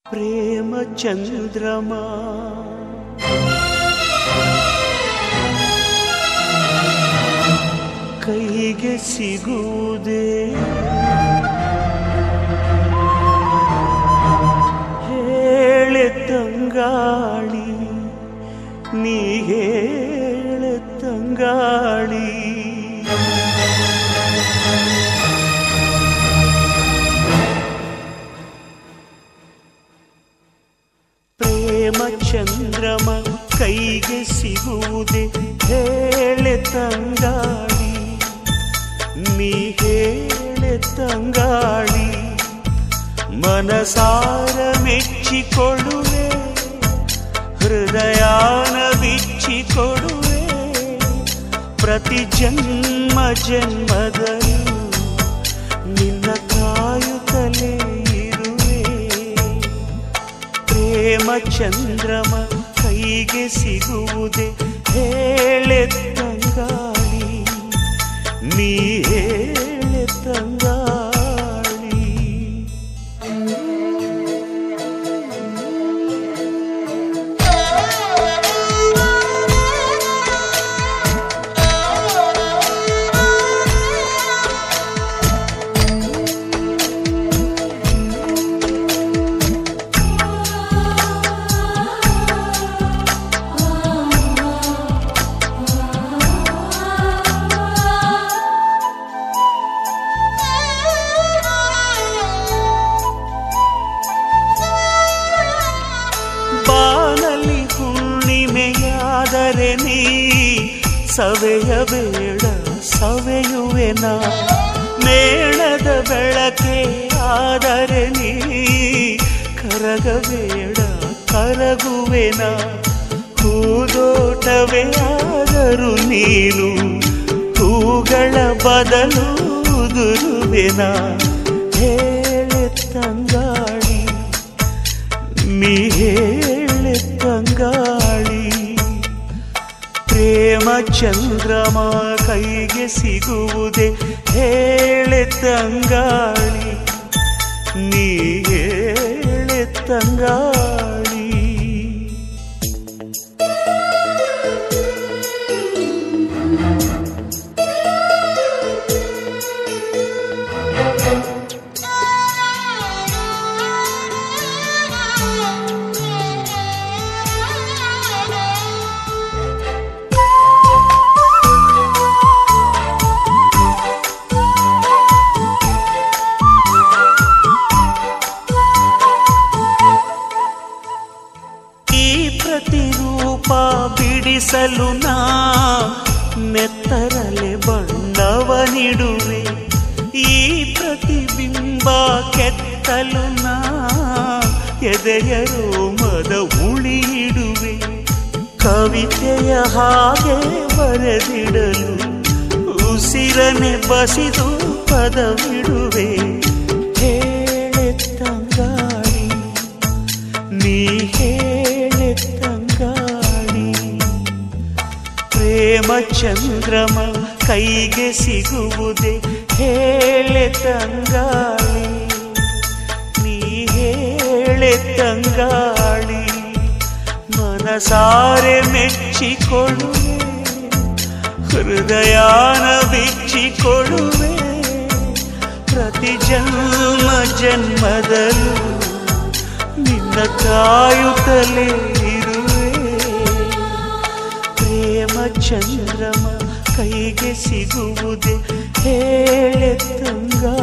ಪ್ರೇಮ ಚಂದ್ರಮ ಕೈಗೆ ಸಿಗುವುದೇ ಹೇಳೆ ತಂಗಾಳಿ ನೀ ಹೇಳೆ ತಂಗಾಳಿ ಪ್ರೇಮ ಚಂದ್ರಮ ಕೈಗೆ ಸಿಗುವುದೇ ಹೇಳೆ ತಂಗಾಳಿ ನೀ ಹೇಳೆ ತಂಗಾಳಿ ಮನಸಾರ ಮೆಚ್ಚಿಕೊಡುವೆ ಹೃದಯಾನ ಬಿಚ್ಚಿಕೊಡುವೆ ಪ್ರತಿ ಜನ್ಮ ಜನ್ಮದಲ್ಲೂ ನಿನ್ನ ಕಾಯುತ್ತಲೇ ಇರುವೆ ಪ್ರೇಮ ಚಂದ್ರಮ ಕೈಗೆ ಸಿಗುವುದೇ ಹೇಳೆ ತಂಗಾಳಿ ನೀ ಹೇಳೆ ತಂಗಾಳಿ ಆದರೆ ನೀ ಸವೆಯಬೇಡ ಸವೆಯುವೆನ ಮೇಣದ ಬೆಳಕೆ ಆದರೆ ನೀ ಕರಗಬೇಡ ಕರಗುವೆನ ಹೂದೋಟವೇ ಆದರೂ ನೀನು ಹೂಗಳ ಬದಲು ಉದುರುವೆನ ಹೇಳೆ ತಂಗಾಳಿ ನೀ ಹೇಳೆ ತಂಗಾಳಿ ಪ್ರೇಮ ಚಂದ್ರಮ ಕೈಗೆ ಸಿಗುವುದೇ ಹೇಳೆ ತಂಗಾಳಿ ನೀ ಹೇಳೆ ತಂಗಾಳಿ ಪ್ರತಿರೂಪ ಬಿಡಿಸಲು ನಾ ನೆತ್ತರಲೆ ಬಣ್ಣವ ನೀಡುವೆ ಈ ಪ್ರತಿಬಿಂಬ ಕೆತ್ತಲು ನಾ ಎದೆಯ ರೋಮದ ಉಳಿಯಿಡುವೆ ಕವಿತೆಯ ಹಾಗೆ ಬರೆದಿಡಲು ಉಸಿರನೆ ಬಸಿದು ಪದವಿಡುವೆ ಹೇಳೆ ತಂಗಾಳಿ ನೀ ಹೇಳೆ ತಂಗಾಳಿ ಪ್ರೇಮ ಚಂದ್ರಮ ಕೈಗೆ ಸಿಗುವುದೇ ಹೇಳೆ ತಂಗಾಳಿ ನೀ ಹೇಳೆ ತಂಗಾಳಿ ಮನಸಾರೆ ಮೆಚ್ಚಿಕೊಡುವೆ ಹೃದಯಾನ ಬಿಚ್ಚಿಕೊಡುವೆ ಪ್ರತಿ ಜನ್ಮ ಜನ್ಮದಲ್ಲೂ ನಿನ್ನ ಕಾಯುತ್ತಲೇ ಇರುವೆ ಪ್ರೇಮ ಚಂದ್ರಮ ಕೈಗೆ ಸಿಗುವುದೇ ಹೇಳೆ ತಂಗಾಳಿ